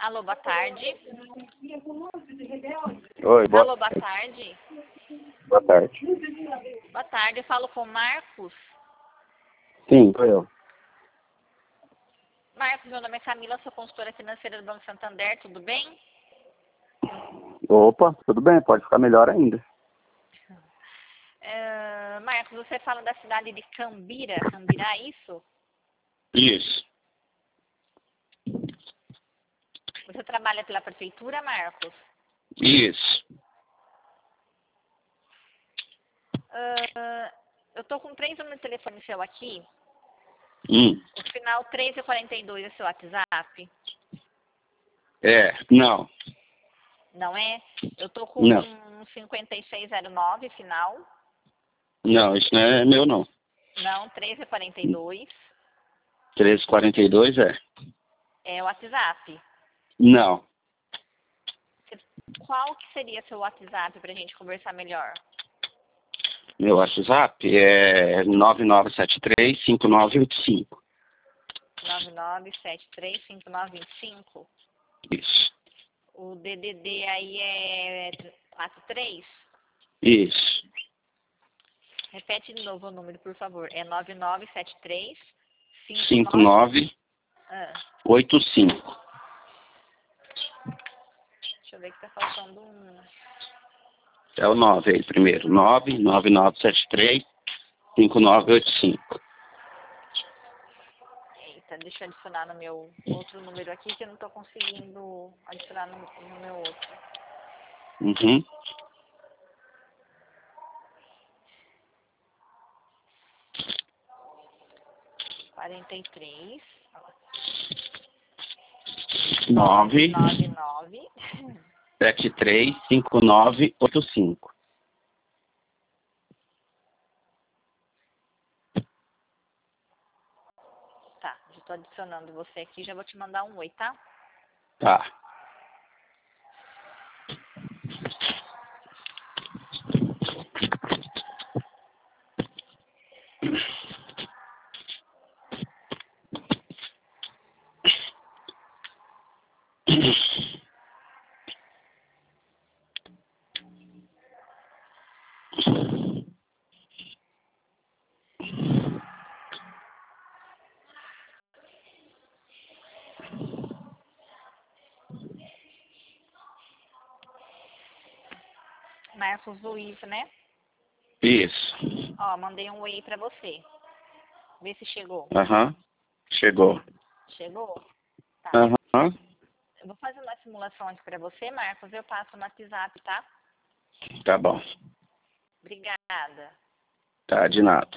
Alô, boa tarde. Oi, Alô, boa tarde. boa tarde. Boa tarde, eu falo com o Marcos. Sim, sou eu. Marcos, meu nome é Camila, sou consultora financeira do Banco Santander, tudo bem? Opa, tudo bem, pode ficar melhor ainda. Marcos, você fala da cidade de Cambirá, isso? Isso. Você trabalha pela prefeitura, Marcos? Isso. Eu tô com 3 números de telefone seu aqui. O final 1342 é seu WhatsApp? Não. Não é? Eu tô com Não. 5609 final. Não, isso não é meu não. Não, 1342. 1342 é. É o WhatsApp. Não. Qual que seria seu WhatsApp pra gente conversar melhor? Meu WhatsApp é 9973-5985. 99735925. Isso. O DDD aí é 43? Isso. Repete de novo o número, por favor. É 9973 5985. Deixa eu ver que tá faltando um. É o 9 aí primeiro. 99973-5985. Eita, deixa eu adicionar no meu outro número aqui que eu não tô conseguindo adicionar no meu outro. Uhum. 43 9 999 735985. Tá, já tô adicionando você aqui, já vou te mandar um oi, tá? Tá. Marcos Luiz, né? Isso. Ó, mandei um oi pra você. Vê se chegou. Aham. Chegou. Chegou? Tá. Aham. Eu vou fazer uma simulação aqui pra você, Marcos. Eu passo no WhatsApp, tá? Tá bom. Obrigada. Tá, de nada.